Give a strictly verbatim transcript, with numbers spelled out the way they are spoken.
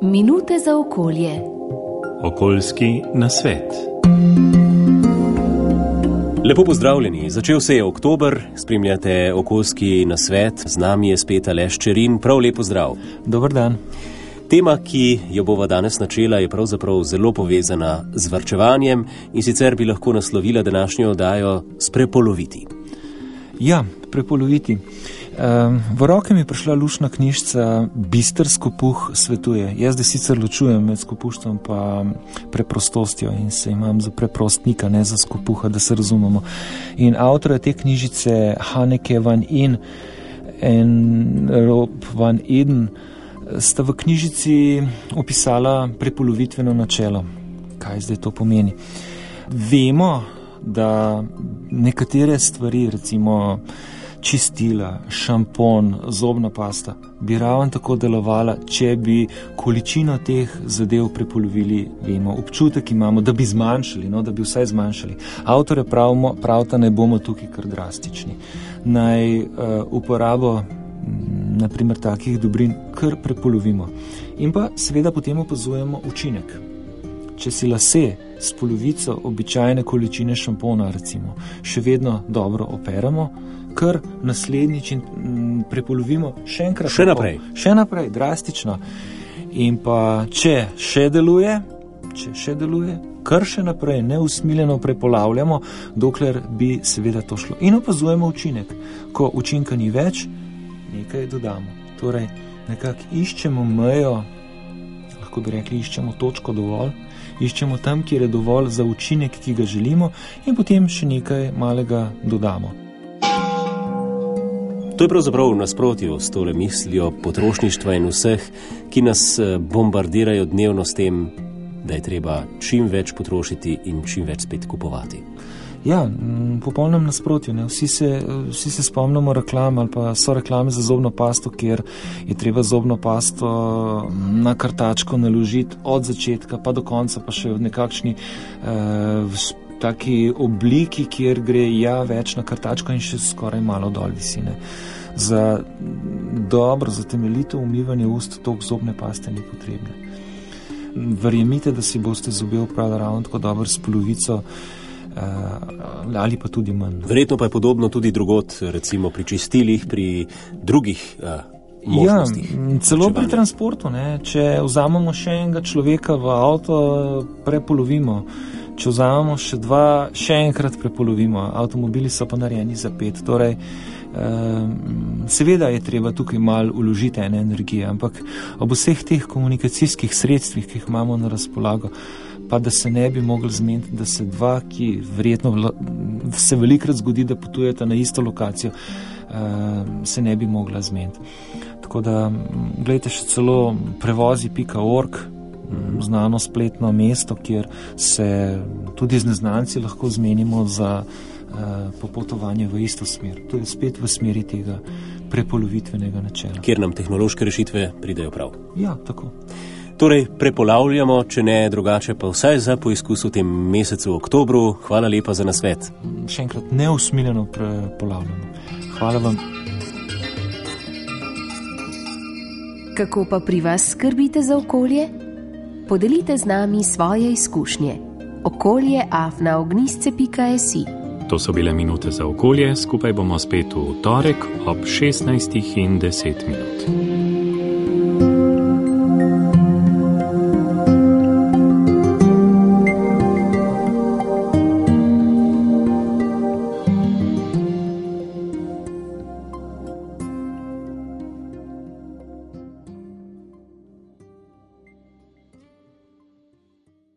Minute za okolje. Okoljski nasvet. Lepo pozdravljeni. Začel se je oktober, spremljate okoljski nasvet. Z nami je spet Aleš Čerin. Prav lepo zdrav. Dober dan. Tema, ki jo bova danes načela, je pravzaprav zelo povezana z varčevanjem in sicer bi lahko naslovila današnjo oddajo s prepoloviti. Ja, prepoloviti. V roke mi je prišla luštna knjižica Bister skopuh svetuje. Jaz da sicer ločujem med skopuštvom pa preprostostjo in se imam za preprostnika, ne za skopuha, da se razumemo. In avtorja te knjižice Hanneke van In en Rob van Eden sta v knjižici opisala prepolovitveno načelo. Kaj zdaj to pomeni? Vemo, da nekatere stvari, recimo čistila, šampon, zobna pasta, bi ravno tako delovala, če bi količino teh zadev prepolovili. Vemo, občutek imamo, da bi zmanjšali, no, da bi vsaj zmanjšali. Avtorje pravimo, pravta ne bomo tukaj kar drastični. Naj uh, uporabo naprimer takih dobrin kar prepolovimo. In pa seveda potem opazujemo učinek. Če si lase s polovico običajne količine šampona, recimo, še vedno dobro operamo, kar naslednjič prepolovimo še enkrat. Še naprej. Še naprej, drastično. In pa če še deluje, če še deluje, kar še naprej neusmiljeno prepolavljamo, dokler bi seveda to šlo. In opazujemo učinek. Ko učinka ni več, nekaj dodamo. Torej, nekako iščemo mejo, lahko bi rekli, iščemo točko dovolj, iščemo tam, kjer je dovolj za učinek, ki ga želimo, in potem še nekaj malega dodamo. To je pravzaprav v nasprotju s tole mislijo potrošništva in vseh, ki nas bombardirajo dnevno s tem, da je treba čim več potrošiti in čim več spet kupovati. Ja, v popolnem nasprotju. Ne. Vsi se, vsi se spomnimo reklam ali pa so reklame za zobno pasto, kjer je treba zobno pasto na kartačko naložiti od začetka pa do konca, pa še v nekakšni eh, taki obliki, kjer gre ja več na kartačko in še skoraj malo dol visine. Za dobro, za temeljito umivanje ust tok zobne paste ni potrebne. Verjemite, da si boste zobe opravili ravno tako dobro s polovico ali pa tudi manj. Verjetno pa je podobno tudi drugod, recimo pri čistilih, pri drugih uh, možnostih. Ja, celo pri transportu, ne. Če vzamemo še enega človeka v avto, prepolovimo. Če vzamemo še dva, še enkrat prepolovimo. Avtomobili so pa narejeni za pet. Torej, um, seveda je treba tukaj malo vložiti ene energije, ampak ob vseh teh komunikacijskih sredstvih, ki jih imamo na razpolago, pa da se ne bi mogli zmeniti, da se dva, ki verjetno vla, se velikrat zgodi, da potujete na isto lokacijo, uh, se ne bi mogla zmeniti. Tako da, gledajte, še celo prevozi pika org, znano spletno mesto, kjer se tudi z neznanci lahko zmenimo za uh, popotovanje v isto smer. To je spet v smeri tega prepolovitvenega načela. Kjer nam tehnološke rešitve pridejo prav. Ja, tako. Torej, prepolavljamo, če ne drugače, pa vsaj za poizkus v tem mesecu oktobru. Hvala lepa za nasvet. Še enkrat, neusmiljeno prepolavljamo. Hvala vam. Kako pa pri vas skrbite za okolje? Podelite z nami svoje izkušnje. okolje afna ognjisce pika si. To so bile minute za okolje, skupaj bomo spet v torek ob šestnajstih in deset minut.